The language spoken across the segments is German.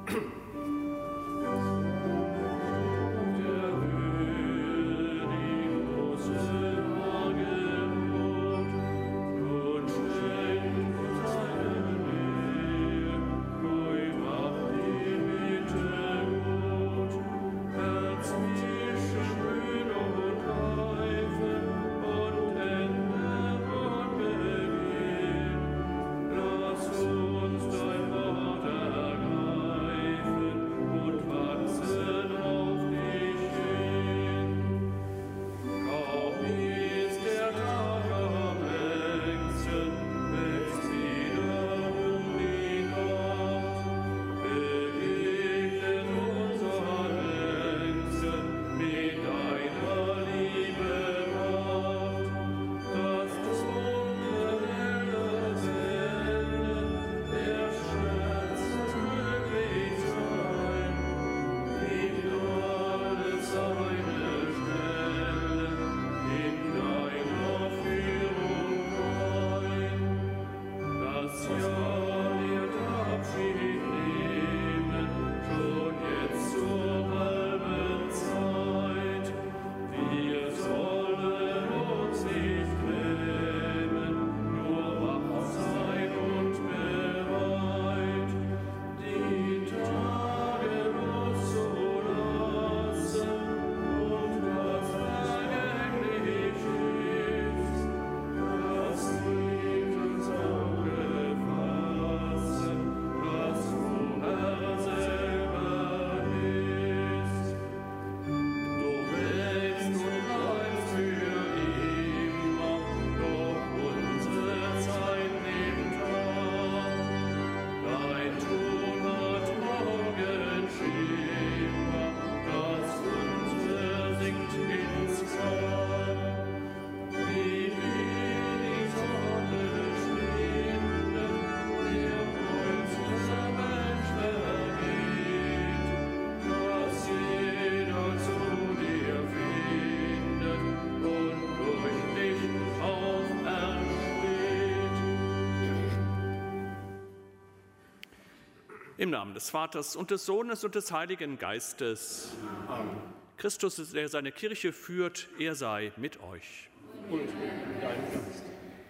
Im Namen des Vaters und des Sohnes und des Heiligen Geistes. Amen. Christus, der seine Kirche führt, er sei mit euch. Und mit deinem Geist.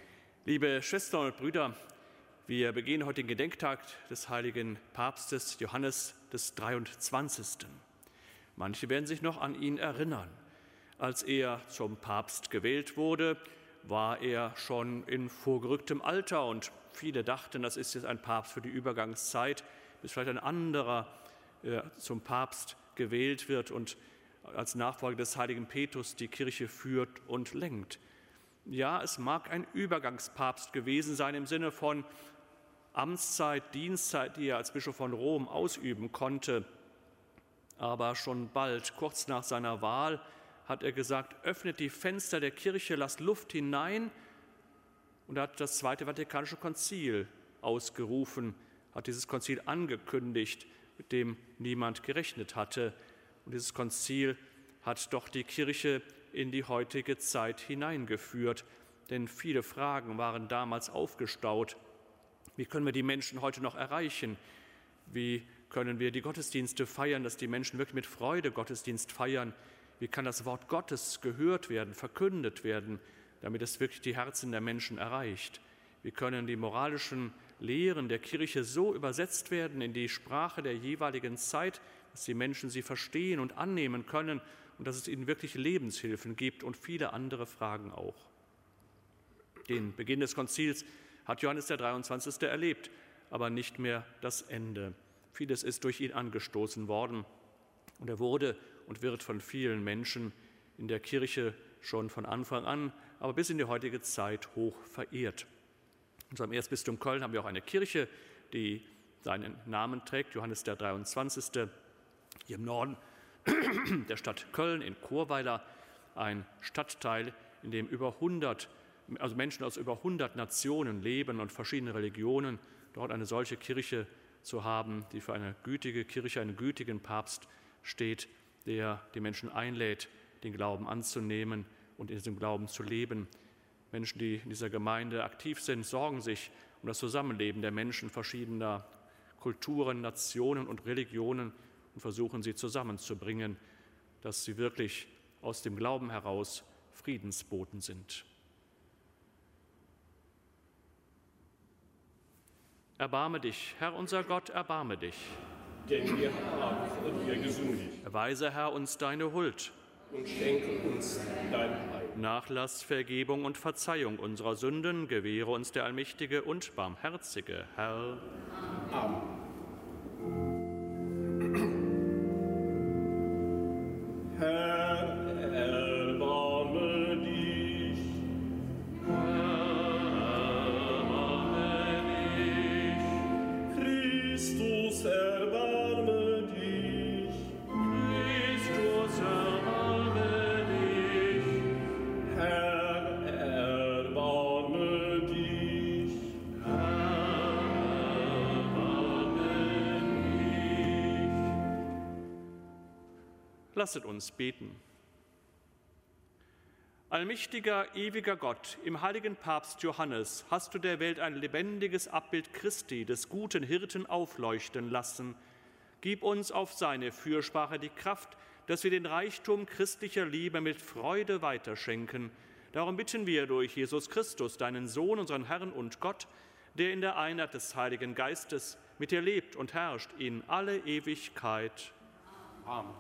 Liebe Schwestern und Brüder, wir begehen heute den Gedenktag des heiligen Papstes Johannes des 23. Manche werden sich noch an ihn erinnern. Als er zum Papst gewählt wurde, war er schon in vorgerücktem Alter und viele dachten, das ist jetzt ein Papst für die Übergangszeit, bis vielleicht ein anderer zum Papst gewählt wird und als Nachfolger des heiligen Petrus die Kirche führt und lenkt. Ja, es mag ein Übergangspapst gewesen sein im Sinne von Amtszeit, Dienstzeit, die er als Bischof von Rom ausüben konnte. Aber schon bald, kurz nach seiner Wahl, hat er gesagt, öffnet die Fenster der Kirche, lasst Luft hinein. Und er hat das Zweite Vatikanische Konzil ausgerufen, hat dieses Konzil angekündigt, mit dem niemand gerechnet hatte. Und dieses Konzil hat doch die Kirche in die heutige Zeit hineingeführt. Denn viele Fragen waren damals aufgestaut. Wie können wir die Menschen heute noch erreichen? Wie können wir die Gottesdienste feiern, dass die Menschen wirklich mit Freude Gottesdienst feiern? Wie kann das Wort Gottes gehört werden, verkündet werden, damit es wirklich die Herzen der Menschen erreicht? Wie können die moralischen Lehren der Kirche so übersetzt werden in die Sprache der jeweiligen Zeit, dass die Menschen sie verstehen und annehmen können und dass es ihnen wirklich Lebenshilfen gibt und viele andere Fragen auch. Den Beginn des Konzils hat Johannes der 23. erlebt, aber nicht mehr das Ende. Vieles ist durch ihn angestoßen worden und er wurde und wird von vielen Menschen in der Kirche schon von Anfang an, aber bis in die heutige Zeit hoch verehrt. In unserem Erzbistum Köln haben wir auch eine Kirche, die seinen Namen trägt, Johannes der 23. Hier im Norden der Stadt Köln in Chorweiler, ein Stadtteil, in dem Menschen aus über 100 Nationen leben und verschiedene Religionen. Dort eine solche Kirche zu haben, die für eine gütige Kirche, einen gütigen Papst steht, der die Menschen einlädt, den Glauben anzunehmen und in diesem Glauben zu leben. Menschen, die in dieser Gemeinde aktiv sind, sorgen sich um das Zusammenleben der Menschen verschiedener Kulturen, Nationen und Religionen und versuchen sie zusammenzubringen, dass sie wirklich aus dem Glauben heraus Friedensboten sind. Erbarme dich, Herr unser Gott, erbarme dich. Denn wir haben und wir gesündigt. Erweise, Herr, uns deine Huld. Und schenke uns dein Heil. Nachlass, Vergebung und Verzeihung unserer Sünden gewähre uns der allmächtige und barmherzige Herr. Amen. Herr, erbarme dich. Christus, erbarme dich. Christus, erbarme dich. Herr, erbarme dich. Lasset uns beten. Allmächtiger, ewiger Gott, im heiligen Papst Johannes hast du der Welt ein lebendiges Abbild Christi, des guten Hirten, aufleuchten lassen. Gib uns auf seine Fürsprache die Kraft, dass wir den Reichtum christlicher Liebe mit Freude weiterschenken. Darum bitten wir durch Jesus Christus, deinen Sohn, unseren Herrn und Gott, der in der Einheit des Heiligen Geistes mit dir lebt und herrscht in alle Ewigkeit. Amen.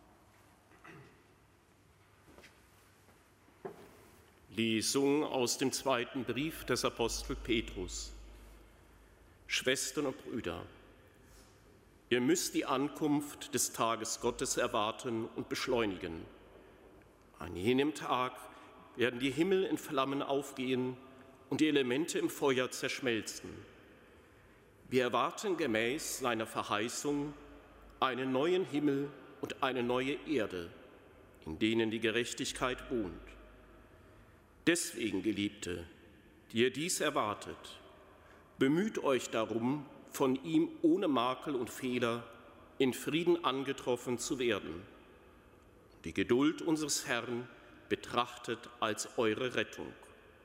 Lesung aus dem zweiten Brief des Apostel Petrus. Schwestern und Brüder, ihr müsst die Ankunft des Tages Gottes erwarten und beschleunigen. An jenem Tag werden die Himmel in Flammen aufgehen und die Elemente im Feuer zerschmelzen. Wir erwarten gemäß seiner Verheißung einen neuen Himmel und eine neue Erde, in denen die Gerechtigkeit wohnt. Deswegen, Geliebte, die ihr dies erwartet, bemüht euch darum, von ihm ohne Makel und Fehler in Frieden angetroffen zu werden. Die Geduld unseres Herrn betrachtet als eure Rettung.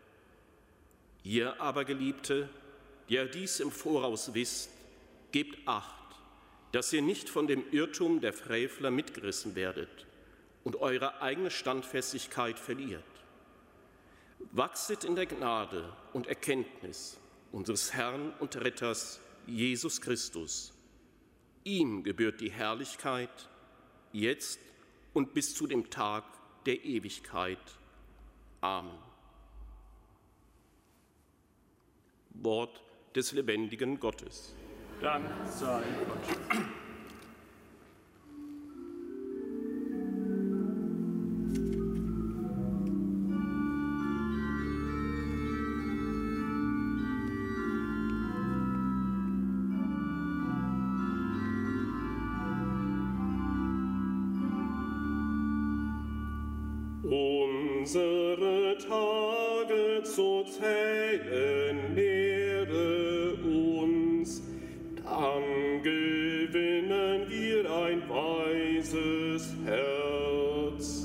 Ihr aber, Geliebte, die ihr dies im Voraus wisst, gebt Acht, dass ihr nicht von dem Irrtum der Frevler mitgerissen werdet und eure eigene Standfestigkeit verliert. Wachset in der Gnade und Erkenntnis unseres Herrn und Retters Jesus Christus. Ihm gebührt die Herrlichkeit, jetzt und bis zu dem Tag der Ewigkeit. Amen. Wort des lebendigen Gottes. Dank sei Gott. Unsere Tage zu zählen lehre uns, dann gewinnen wir ein weises Herz.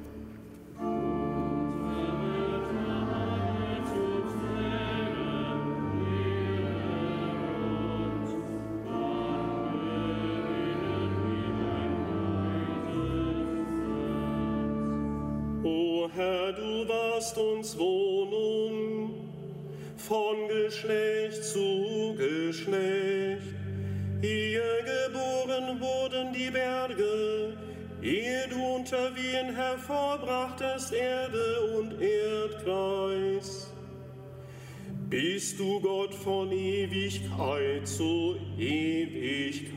O Herr, du warst uns Wohnung von Geschlecht zu Geschlecht. Ehe geboren wurden die Berge, ehe du unter Wehen hervorbrachtest Erde und Erdkreis. Bist du Gott von Ewigkeit zu Ewigkeit.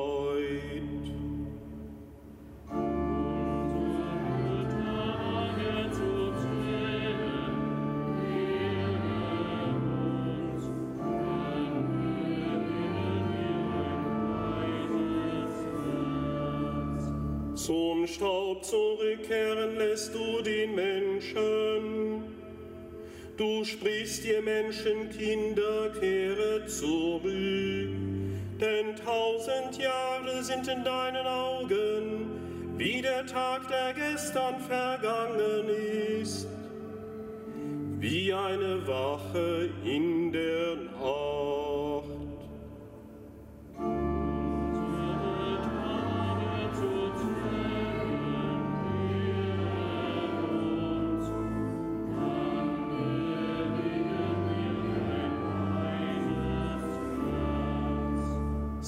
Zum Staub zurückkehren lässt du den Menschen. Du sprichst, ihr Menschenkinder, kehre zurück. Denn 1000 Jahre sind in deinen Augen, wie der Tag, der gestern vergangen ist. Wie eine Wache in der Nacht.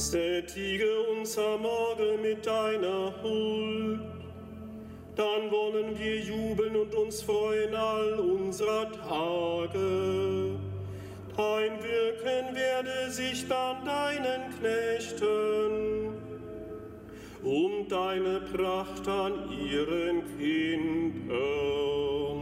Sättige unser Magen mit deiner Huld, dann wollen wir jubeln und uns freuen all unserer Tage. Dein Wirken werde sichtbar an deinen Knechten und deine Pracht an ihren Kindern.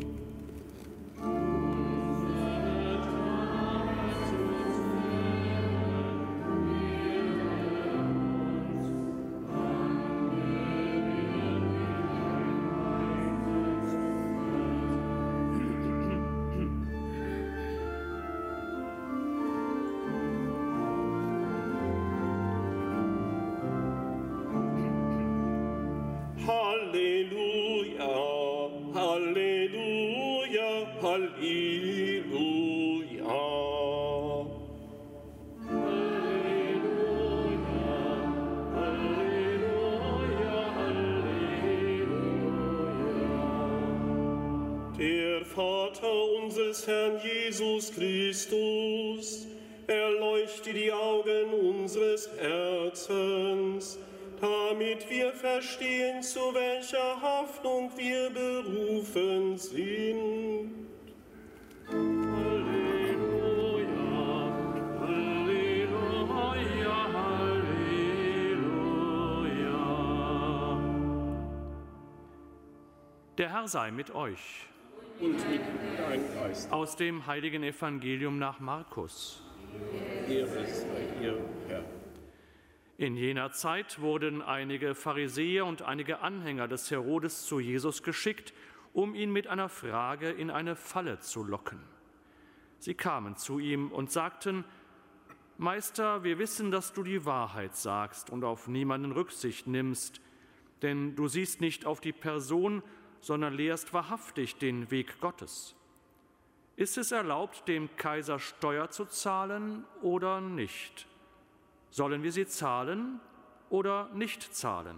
Der Vater unseres Herrn Jesus Christus erleuchte die Augen unseres Herzens, damit wir verstehen, zu welcher Hoffnung wir berufen sind. Halleluja, Halleluja, Halleluja. Der Herr sei mit euch. Und mit deinem Geist. Aus dem heiligen Evangelium nach Markus. Ehre sei dir, Herr. In jener Zeit wurden einige Pharisäer und einige Anhänger des Herodes zu Jesus geschickt, um ihn mit einer Frage in eine Falle zu locken. Sie kamen zu ihm und sagten: Meister, wir wissen, dass du die Wahrheit sagst und auf niemanden Rücksicht nimmst, denn du siehst nicht auf die Person, sondern lehrst wahrhaftig den Weg Gottes. Ist es erlaubt, dem Kaiser Steuer zu zahlen oder nicht? Sollen wir sie zahlen oder nicht zahlen?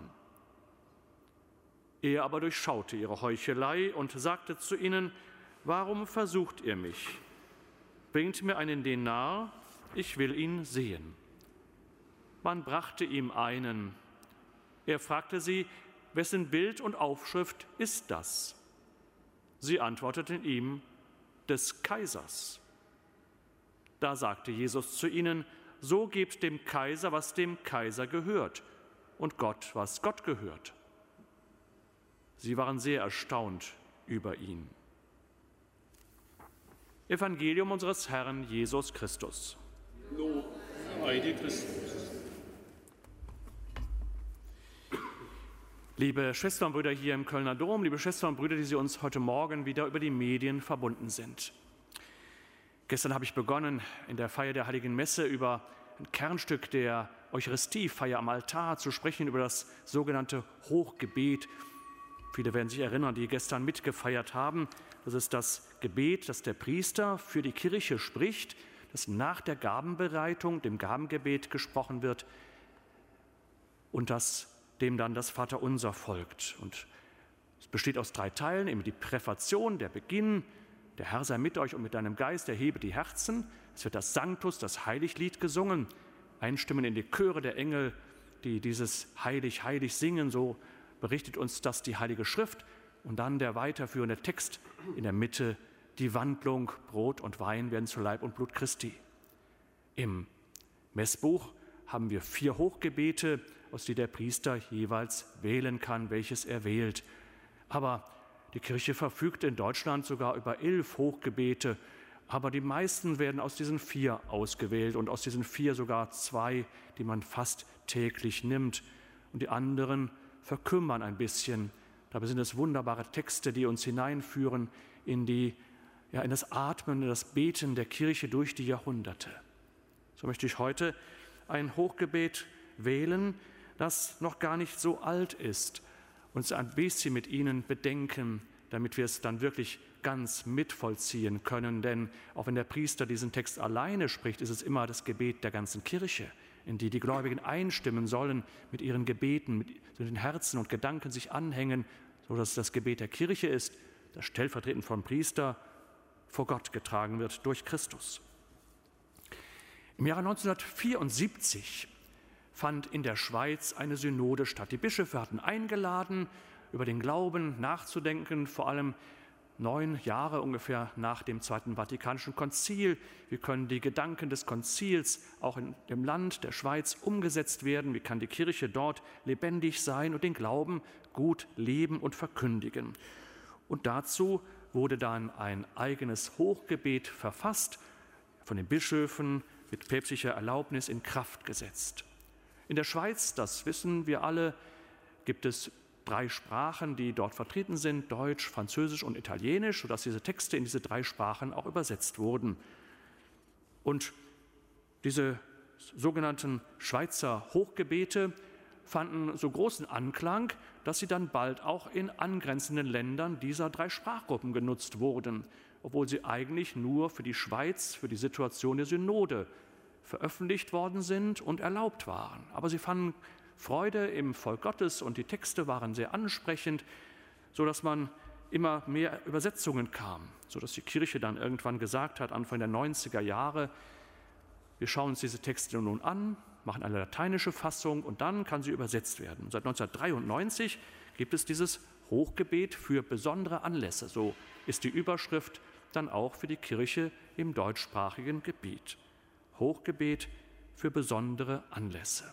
Er aber durchschaute ihre Heuchelei und sagte zu ihnen: Warum versucht ihr mich? Bringt mir einen Denar, ich will ihn sehen. Man brachte ihm einen. Er fragte sie: Wessen Bild und Aufschrift ist das? Sie antworteten ihm: Des Kaisers. Da sagte Jesus zu ihnen: So gebt dem Kaiser, was dem Kaiser gehört, und Gott, was Gott gehört. Sie waren sehr erstaunt über ihn. Evangelium unseres Herrn Jesus Christus. Lob sei dir, Christus. Liebe Schwestern und Brüder hier im Kölner Dom, liebe Schwestern und Brüder, die Sie uns heute Morgen wieder über die Medien verbunden sind. Gestern habe ich begonnen, in der Feier der Heiligen Messe über ein Kernstück der Eucharistiefeier am Altar zu sprechen, über das sogenannte Hochgebet. Viele werden sich erinnern, die gestern mitgefeiert haben. Das ist das Gebet, das der Priester für die Kirche spricht, das nach der Gabenbereitung, dem Gabengebet gesprochen wird und dem dann das Vaterunser folgt. Und es besteht aus 3 Teilen, eben die Präfation, der Beginn, der Herr sei mit euch und mit deinem Geist, erhebe die Herzen. Es wird das Sanctus, das Heiliglied gesungen, einstimmen in die Chöre der Engel, die dieses Heilig, Heilig singen, so berichtet uns das die Heilige Schrift. Und dann der weiterführende Text in der Mitte, die Wandlung, Brot und Wein werden zu Leib und Blut Christi. Im Messbuch haben wir 4 Hochgebete, aus denen der Priester jeweils wählen kann, welches er wählt. Aber die Kirche verfügt in Deutschland sogar über 11 Hochgebete, aber die meisten werden aus diesen 4 ausgewählt und aus diesen 4 sogar 2, die man fast täglich nimmt. Und die anderen verkümmern ein bisschen. Dabei sind es wunderbare Texte, die uns hineinführen in das Atmen, in das Beten der Kirche durch die Jahrhunderte. So möchte ich heute ein Hochgebet wählen, das noch gar nicht so alt ist, uns ein bisschen mit Ihnen bedenken, damit wir es dann wirklich ganz mitvollziehen können. Denn auch wenn der Priester diesen Text alleine spricht, ist es immer das Gebet der ganzen Kirche, in die die Gläubigen einstimmen sollen mit ihren Gebeten, mit den Herzen und Gedanken sich anhängen, sodass es das Gebet der Kirche ist, das stellvertretend vom Priester vor Gott getragen wird durch Christus. Im Jahre 1974 fand in der Schweiz eine Synode statt. Die Bischöfe hatten eingeladen, über den Glauben nachzudenken, vor allem 9 Jahre ungefähr nach dem Zweiten Vatikanischen Konzil. Wie können die Gedanken des Konzils auch in dem Land der Schweiz umgesetzt werden? Wie kann die Kirche dort lebendig sein und den Glauben gut leben und verkündigen? Und dazu wurde dann ein eigenes Hochgebet verfasst, von den Bischöfen mit päpstlicher Erlaubnis in Kraft gesetzt. In der Schweiz, das wissen wir alle, gibt es 3 Sprachen, die dort vertreten sind, Deutsch, Französisch und Italienisch, sodass diese Texte in diese 3 Sprachen auch übersetzt wurden. Und diese sogenannten Schweizer Hochgebete fanden so großen Anklang, dass sie dann bald auch in angrenzenden Ländern dieser 3 Sprachgruppen genutzt wurden, obwohl sie eigentlich nur für die Schweiz, für die Situation der Synode veröffentlicht worden sind und erlaubt waren. Aber sie fanden Freude im Volk Gottes und die Texte waren sehr ansprechend, sodass man immer mehr Übersetzungen kam, sodass die Kirche dann irgendwann gesagt hat, Anfang der 90er Jahre, wir schauen uns diese Texte nun an, machen eine lateinische Fassung und dann kann sie übersetzt werden. Seit 1993 gibt es dieses Hochgebet für besondere Anlässe. So ist die Überschrift dann auch für die Kirche im deutschsprachigen Gebiet. Hochgebet für besondere Anlässe.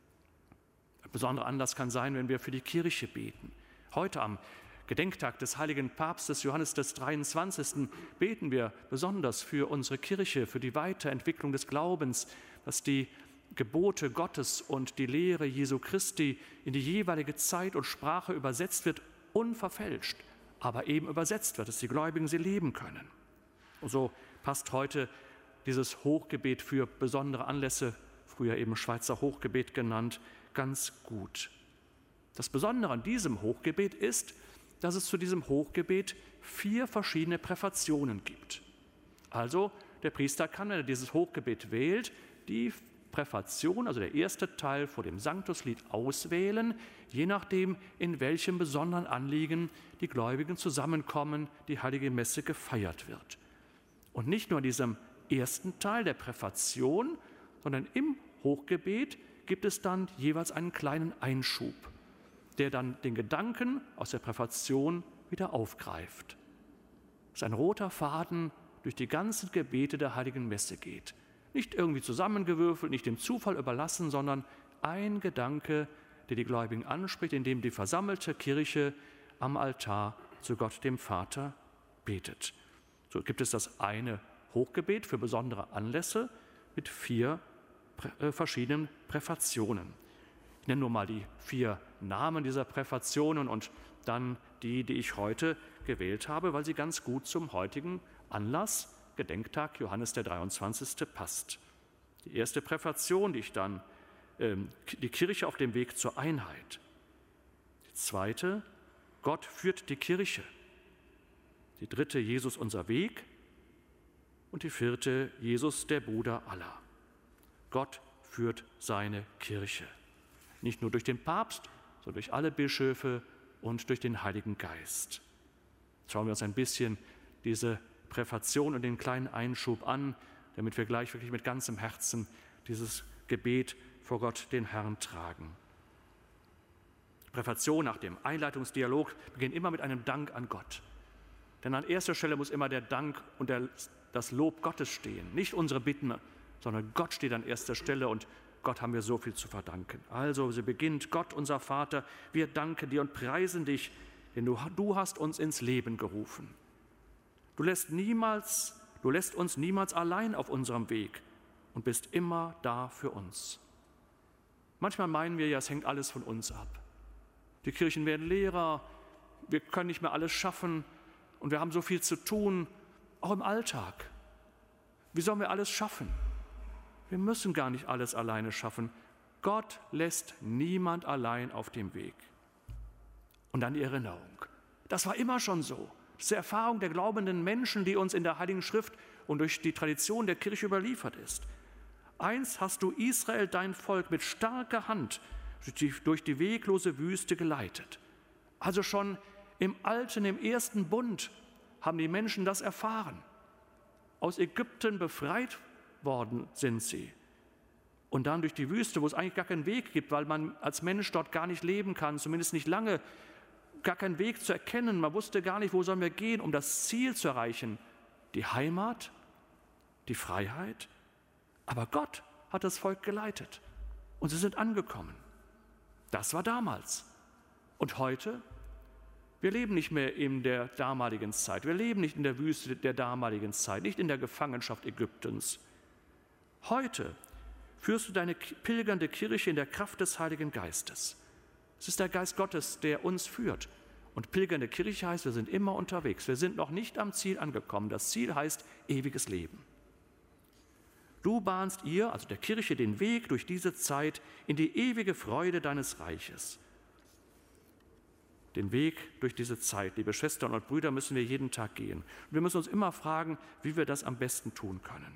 Ein besonderer Anlass kann sein, wenn wir für die Kirche beten. Heute am Gedenktag des heiligen Papstes Johannes des 23. beten wir besonders für unsere Kirche, für die Weiterentwicklung des Glaubens, dass die Gebote Gottes und die Lehre Jesu Christi in die jeweilige Zeit und Sprache übersetzt wird, unverfälscht, aber eben übersetzt wird, dass die Gläubigen sie leben können. Und so passt heute dieses Hochgebet für besondere Anlässe, früher eben Schweizer Hochgebet genannt, ganz gut. Das Besondere an diesem Hochgebet ist, dass es zu diesem Hochgebet 4 verschiedene Präfationen gibt. Also der Priester kann, wenn er dieses Hochgebet wählt, die Präfation, also der erste Teil vor dem Sanctuslied auswählen, je nachdem, in welchem besonderen Anliegen die Gläubigen zusammenkommen, die heilige Messe gefeiert wird. Und nicht nur in diesem ersten Teil der Präfation, sondern im Hochgebet gibt es dann jeweils einen kleinen Einschub, der dann den Gedanken aus der Präfation wieder aufgreift. Dass ein roter Faden durch die ganzen Gebete der heiligen Messe geht. Nicht irgendwie zusammengewürfelt, nicht dem Zufall überlassen, sondern ein Gedanke, der die Gläubigen anspricht, indem die versammelte Kirche am Altar zu Gott, dem Vater, betet. So gibt es das eine Hochgebet für besondere Anlässe mit 4 verschiedenen Präfationen. Ich nenne nur mal die 4 Namen dieser Präfationen und dann die ich heute gewählt habe, weil sie ganz gut zum heutigen Anlass, Gedenktag Johannes der 23. passt. Die erste Präfation, die Kirche auf dem Weg zur Einheit. Die zweite, Gott führt die Kirche. Die dritte, Jesus unser Weg. Und die 4, Jesus der Bruder aller. Gott führt seine Kirche. Nicht nur durch den Papst, sondern durch alle Bischöfe und durch den Heiligen Geist. Schauen wir uns ein bisschen diese Präfation und den kleinen Einschub an, damit wir gleich wirklich mit ganzem Herzen dieses Gebet vor Gott, den Herrn, tragen. Die Präfation nach dem Einleitungsdialog beginnt immer mit einem Dank an Gott. Denn an erster Stelle muss immer der Dank und das Lob Gottes stehen. Nicht unsere Bitten, sondern Gott steht an erster Stelle und Gott haben wir so viel zu verdanken. Also sie beginnt: Gott, unser Vater, wir danken dir und preisen dich, denn du hast uns ins Leben gerufen. Du lässt uns niemals allein auf unserem Weg und bist immer da für uns. Manchmal meinen wir ja, es hängt alles von uns ab. Die Kirchen werden leerer, wir können nicht mehr alles schaffen und wir haben so viel zu tun, auch im Alltag. Wie sollen wir alles schaffen? Wir müssen gar nicht alles alleine schaffen. Gott lässt niemand allein auf dem Weg. Und dann die Erinnerung. Das war immer schon so. Das ist die Erfahrung der glaubenden Menschen, die uns in der Heiligen Schrift und durch die Tradition der Kirche überliefert ist. Einst hast du Israel, dein Volk, mit starker Hand durch die weglose Wüste geleitet. Also schon im Alten, im ersten Bund haben die Menschen das erfahren. Aus Ägypten befreit worden sind sie. und dann durch die Wüste, wo es eigentlich gar keinen Weg gibt, weil man als Mensch dort gar nicht leben kann, zumindest nicht lange, gar keinen Weg zu erkennen. Man wusste gar nicht, wo sollen wir gehen, um das Ziel zu erreichen. Die Heimat, die Freiheit. Aber Gott hat das Volk geleitet und sie sind angekommen. Das war damals. Und heute? Wir leben nicht mehr in der damaligen Zeit. Wir leben nicht in der Wüste der damaligen Zeit, nicht in der Gefangenschaft Ägyptens. Heute führst du deine pilgernde Kirche in der Kraft des Heiligen Geistes. Es ist der Geist Gottes, der uns führt. Und pilgernde Kirche heißt, wir sind immer unterwegs. Wir sind noch nicht am Ziel angekommen. Das Ziel heißt ewiges Leben. Du bahnst ihr, also der Kirche, den Weg durch diese Zeit in die ewige Freude deines Reiches. Den Weg durch diese Zeit, liebe Schwestern und Brüder, müssen wir jeden Tag gehen. Und wir müssen uns immer fragen, wie wir das am besten tun können.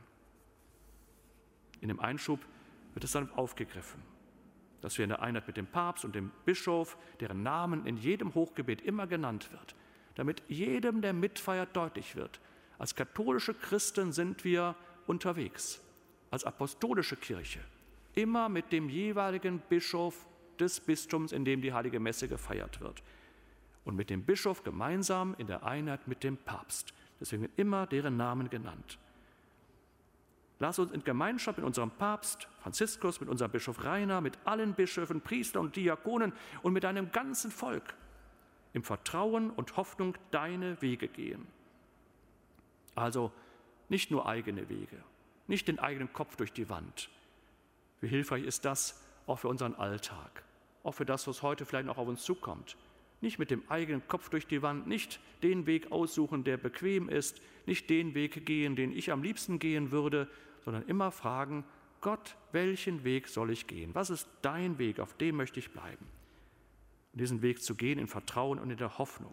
In dem Einschub wird es dann aufgegriffen, dass wir in der Einheit mit dem Papst und dem Bischof, deren Namen in jedem Hochgebet immer genannt wird, damit jedem, der mitfeiert, deutlich wird. Als katholische Christen sind wir unterwegs, als apostolische Kirche, immer mit dem jeweiligen Bischof des Bistums, in dem die Heilige Messe gefeiert wird. Und mit dem Bischof gemeinsam in der Einheit mit dem Papst. Deswegen wird immer deren Namen genannt. Lass uns in Gemeinschaft mit unserem Papst Franziskus, mit unserem Bischof Rainer, mit allen Bischöfen, Priestern und Diakonen und mit deinem ganzen Volk im Vertrauen und Hoffnung deine Wege gehen. Also nicht nur eigene Wege, nicht den eigenen Kopf durch die Wand. Wie hilfreich ist das auch für unseren Alltag, auch für das, was heute vielleicht noch auf uns zukommt. Nicht mit dem eigenen Kopf durch die Wand, nicht den Weg aussuchen, der bequem ist, nicht den Weg gehen, den ich am liebsten gehen würde, sondern immer fragen, Gott, welchen Weg soll ich gehen? Was ist dein Weg, auf dem möchte ich bleiben? Diesen Weg zu gehen in Vertrauen und in der Hoffnung,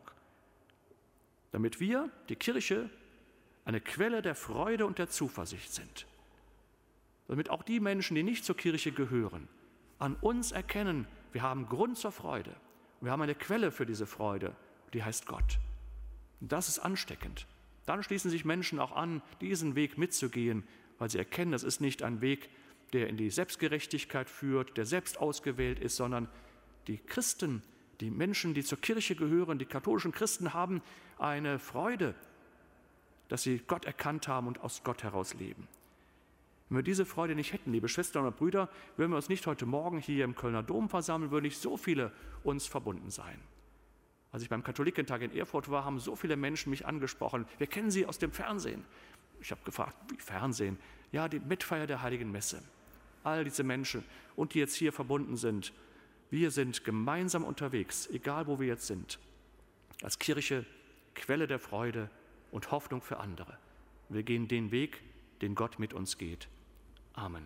damit wir, die Kirche, eine Quelle der Freude und der Zuversicht sind. Damit auch die Menschen, die nicht zur Kirche gehören, an uns erkennen, wir haben Grund zur Freude. Und wir haben eine Quelle für diese Freude, die heißt Gott. Und das ist ansteckend. Dann schließen sich Menschen auch an, diesen Weg mitzugehen, weil sie erkennen, das ist nicht ein Weg, der in die Selbstgerechtigkeit führt, der selbst ausgewählt ist, sondern die Christen, die Menschen, die zur Kirche gehören, die katholischen Christen haben eine Freude, dass sie Gott erkannt haben und aus Gott heraus leben. Wenn wir diese Freude nicht hätten, liebe Schwestern und Brüder, würden wir uns nicht heute Morgen hier im Kölner Dom versammeln, würden nicht so viele uns verbunden sein. Als ich beim Katholikentag in Erfurt war, haben so viele Menschen mich angesprochen. Wir kennen sie aus dem Fernsehen. Ich habe gefragt, wie Fernsehen? Ja, die Mitfeier der Heiligen Messe. All diese Menschen und die jetzt hier verbunden sind, wir sind gemeinsam unterwegs, egal wo wir jetzt sind. Als Kirche, Quelle der Freude und Hoffnung für andere. Wir gehen den Weg, den Gott mit uns geht. Amen.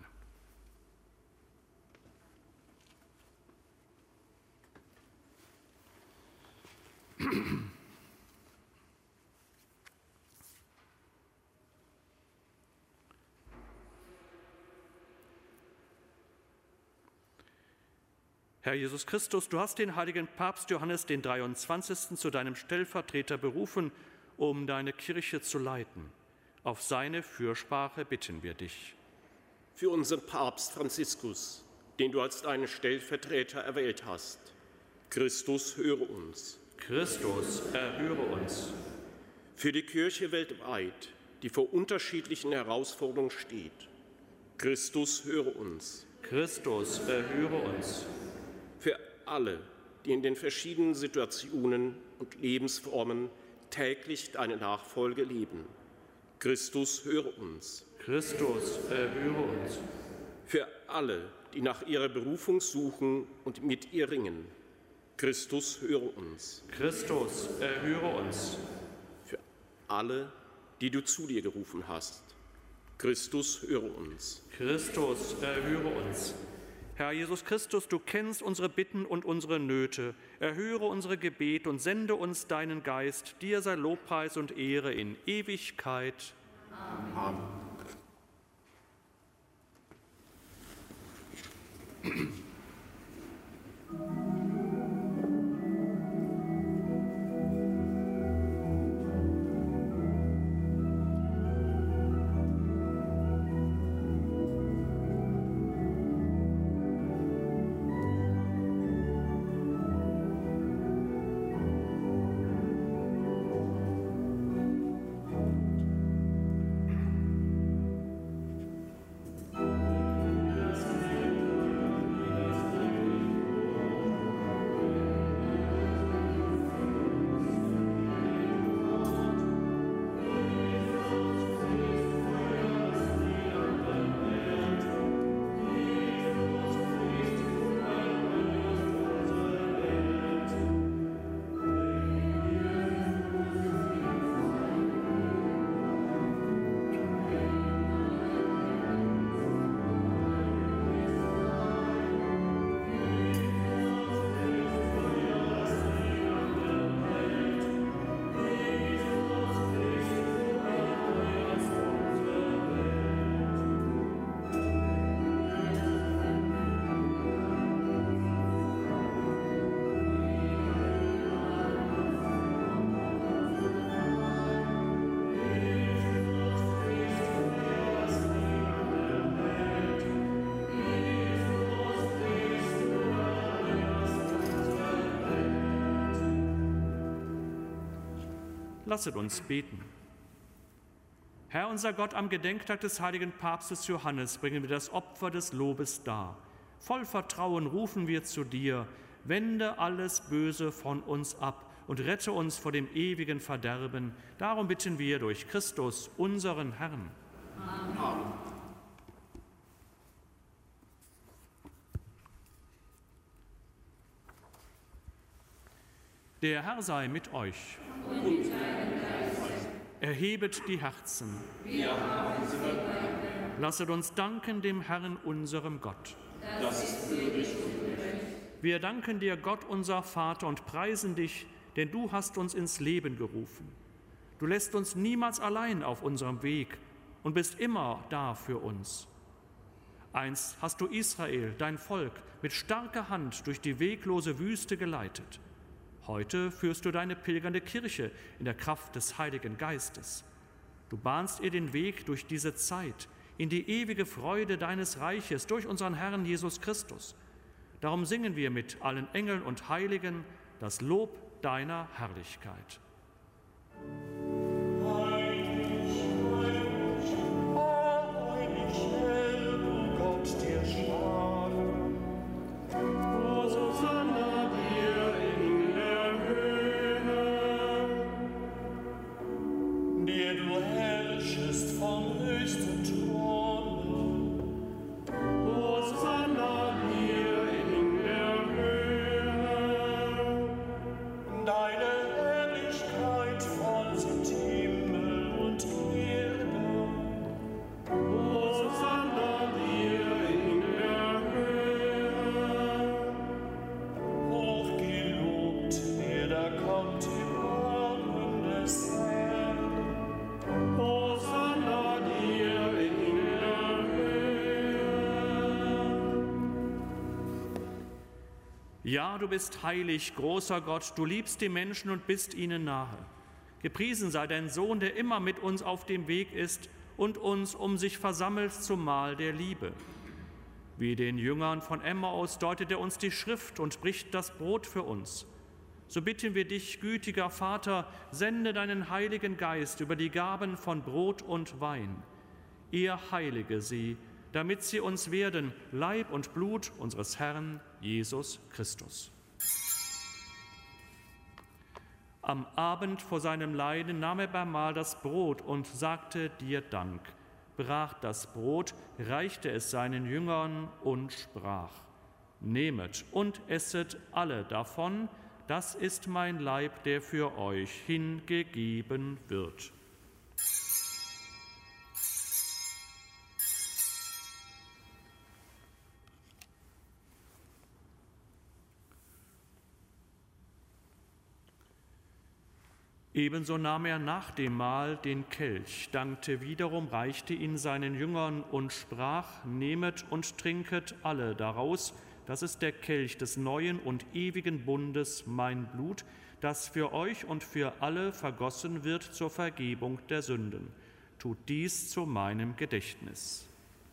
Herr Jesus Christus, du hast den heiligen Papst Johannes den 23. zu deinem Stellvertreter berufen, um deine Kirche zu leiten. Auf seine Fürsprache bitten wir dich. Für unseren Papst Franziskus, den du als deinen Stellvertreter erwählt hast. Christus, höre uns. Christus, erhöre uns. Für die Kirche weltweit, die vor unterschiedlichen Herausforderungen steht. Christus, höre uns. Christus, erhöre uns. Für alle, die in den verschiedenen Situationen und Lebensformen täglich deine Nachfolge leben. Christus, höre uns. Christus, erhöre uns. Für alle, die nach ihrer Berufung suchen und mit ihr ringen. Christus, höre uns. Christus, erhöre uns. Für alle, die du zu dir gerufen hast. Christus, höre uns. Christus, erhöre uns. Herr Jesus Christus, du kennst unsere Bitten und unsere Nöte. Erhöre unsere Gebete und sende uns deinen Geist. Dir sei Lobpreis und Ehre in Ewigkeit. Amen. Lasset uns beten. Herr unser Gott, am Gedenktag des heiligen Papstes Johannes bringen wir das Opfer des Lobes dar. Voll Vertrauen rufen wir zu dir, wende alles Böse von uns ab und rette uns vor dem ewigen Verderben. Darum bitten wir durch Christus, unseren Herrn. Amen. Der Herr sei mit euch. Und mit deinem Geist. Erhebet die Herzen. Wir haben sie bereit. Lasset uns danken dem Herrn, unserem Gott. Das ist würdig und gerecht. Wir danken dir, Gott, unser Vater, und preisen dich, denn du hast uns ins Leben gerufen. Du lässt uns niemals allein auf unserem Weg und bist immer da für uns. Einst hast du Israel, dein Volk, mit starker Hand durch die weglose Wüste geleitet. Heute führst du deine pilgernde Kirche in der Kraft des Heiligen Geistes. Du bahnst ihr den Weg durch diese Zeit in die ewige Freude deines Reiches durch unseren Herrn Jesus Christus. Darum singen wir mit allen Engeln und Heiligen das Lob deiner Herrlichkeit. Ja, du bist heilig, großer Gott, du liebst die Menschen und bist ihnen nahe. Gepriesen sei dein Sohn, der immer mit uns auf dem Weg ist und uns um sich versammelt zum Mahl der Liebe. Wie den Jüngern von Emmaus deutet er uns die Schrift und bricht das Brot für uns. So bitten wir dich, gütiger Vater, sende deinen Heiligen Geist über die Gaben von Brot und Wein. Er heilige sie, damit sie uns werden Leib und Blut unseres Herrn Jesus Christus. Am Abend vor seinem Leiden nahm er beim Mahl das Brot und sagte dir Dank, brach das Brot, reichte es seinen Jüngern und sprach: Nehmet und esset alle davon, das ist mein Leib, der für euch hingegeben wird. Ebenso nahm er nach dem Mahl den Kelch, dankte wiederum, reichte ihn seinen Jüngern und sprach: Nehmet und trinket alle daraus, das ist der Kelch des neuen und ewigen Bundes, mein Blut, das für euch und für alle vergossen wird zur Vergebung der Sünden. Tut dies zu meinem Gedächtnis.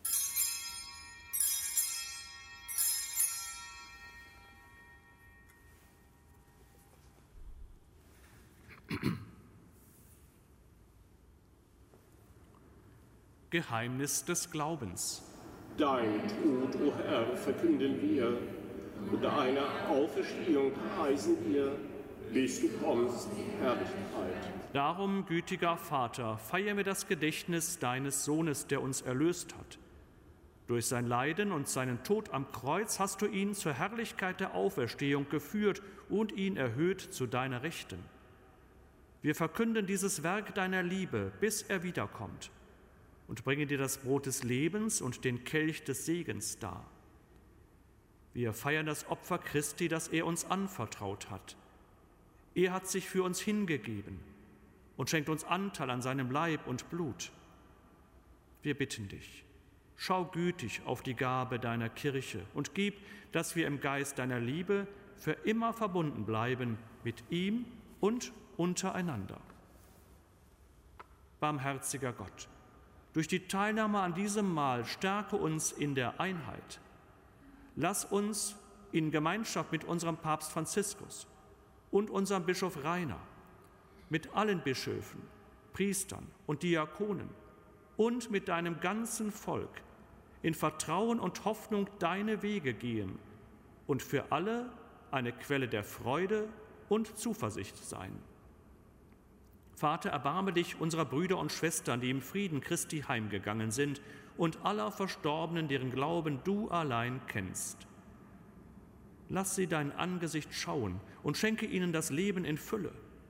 Geheimnis des Glaubens. Dein Tod, o Herr, verkünden wir, und deine Auferstehung preisen wir, bis du kommst in Herrlichkeit. Darum, gütiger Vater, feiern wir das Gedächtnis deines Sohnes, der uns erlöst hat. Durch sein Leiden und seinen Tod am Kreuz hast du ihn zur Herrlichkeit der Auferstehung geführt und ihn erhöht zu deiner Rechten. Wir verkünden dieses Werk deiner Liebe, bis er wiederkommt, und bringen dir das Brot des Lebens und den Kelch des Segens dar. Wir feiern das Opfer Christi, das er uns anvertraut hat. Er hat sich für uns hingegeben und schenkt uns Anteil an seinem Leib und Blut. Wir bitten dich, schau gütig auf die Gabe deiner Kirche und gib, dass wir im Geist deiner Liebe für immer verbunden bleiben mit ihm und untereinander. Barmherziger Gott, durch die Teilnahme an diesem Mahl stärke uns in der Einheit. Lass uns in Gemeinschaft mit unserem Papst Franziskus und unserem Bischof Rainer, mit allen Bischöfen, Priestern und Diakonen und mit deinem ganzen Volk in Vertrauen und Hoffnung deine Wege gehen und für alle eine Quelle der Freude und Zuversicht sein. Vater, erbarme dich unserer Brüder und Schwestern, die im Frieden Christi heimgegangen sind, und aller Verstorbenen, deren Glauben du allein kennst. Lass sie dein Angesicht schauen und schenke ihnen das Leben in Fülle.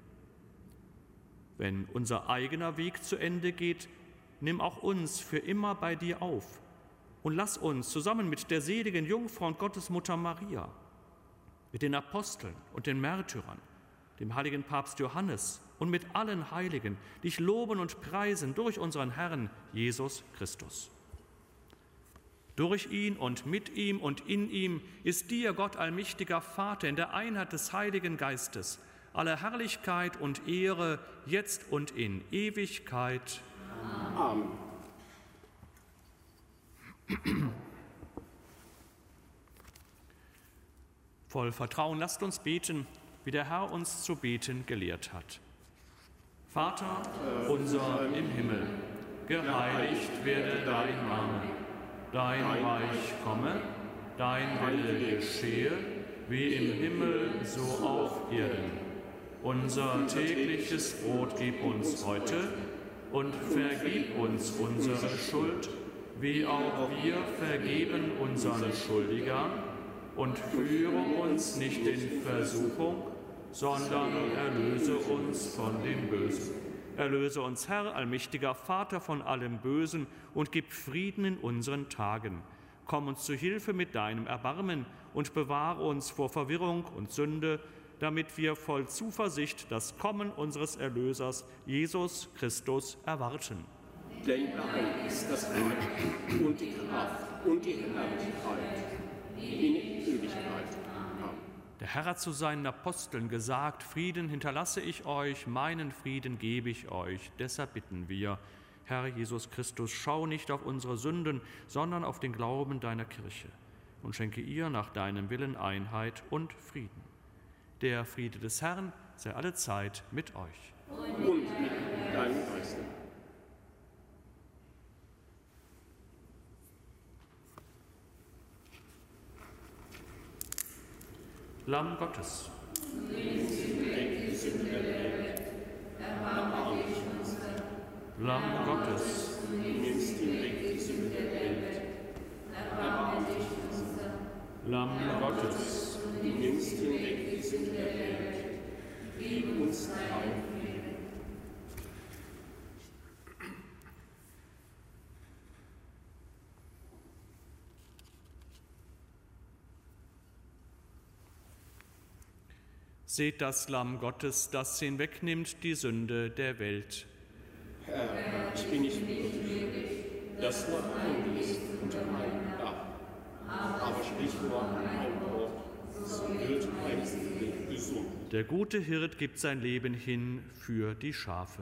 Wenn unser eigener Weg zu Ende geht, nimm auch uns für immer bei dir auf und lass uns zusammen mit der seligen Jungfrau und Gottesmutter Maria, mit den Aposteln und den Märtyrern, dem heiligen Papst Johannes und mit allen Heiligen dich loben und preisen durch unseren Herrn Jesus Christus. Durch ihn und mit ihm und in ihm ist dir, Gott allmächtiger Vater, in der Einheit des Heiligen Geistes, alle Herrlichkeit und Ehre, jetzt und in Ewigkeit. Amen. Voll Vertrauen lasst uns beten, wie der Herr uns zu beten gelehrt hat. Vater unser im Himmel, geheiligt werde dein Name. Dein Reich komme, dein Wille geschehe, wie im Himmel, so auf Erden. Unser tägliches Brot gib uns heute und vergib uns unsere Schuld, wie auch wir vergeben unseren Schuldigern. Und führe uns nicht in Versuchung, sondern erlöse uns von dem Bösen. Erlöse uns, Herr, allmächtiger Vater, von allem Bösen und gib Frieden in unseren Tagen. Komm uns zu Hilfe mit deinem Erbarmen und bewahre uns vor Verwirrung und Sünde, damit wir voll Zuversicht das Kommen unseres Erlösers, Jesus Christus, erwarten. Denn dein ist das Reich und die Kraft und die Herrlichkeit in Ewigkeit. Amen. Der Herr hat zu seinen Aposteln gesagt, Frieden hinterlasse ich euch, meinen Frieden gebe ich euch. Deshalb bitten wir, Herr Jesus Christus, schau nicht auf unsere Sünden, sondern auf den Glauben deiner Kirche und schenke ihr nach deinem Willen Einheit und Frieden. Der Friede des Herrn sei allezeit mit euch. Und mit deinem Geiste. Lamm Gottes. Lamm Gottes. Lamm Gottes. Nimmst hinweg die Sünde der Welt. Gib uns dein Frieden. Seht das Lamm Gottes, das hinwegnimmt die Sünde der Welt. Herr, ich bin nicht würdig, dass du eingehst unter meinem Dach. Aber sprich nur ein Wort, so wird meine Seele gesund. Der gute Hirt gibt sein Leben hin für die Schafe.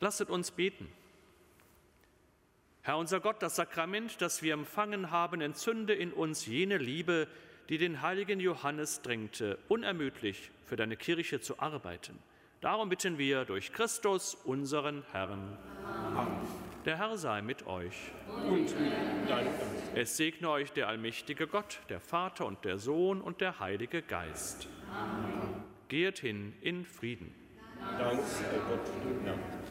Lasset uns beten. Herr unser Gott, das Sakrament, das wir empfangen haben, entzünde in uns jene Liebe, die den heiligen Johannes drängte, unermüdlich für deine Kirche zu arbeiten. Darum bitten wir durch Christus, unseren Herrn. Amen. Der Herr sei mit euch. Und mit deinem Geist. Es segne euch der allmächtige Gott, der Vater und der Sohn und der Heilige Geist. Amen. Geht hin in Frieden. Dank sei Gott für den Herrn.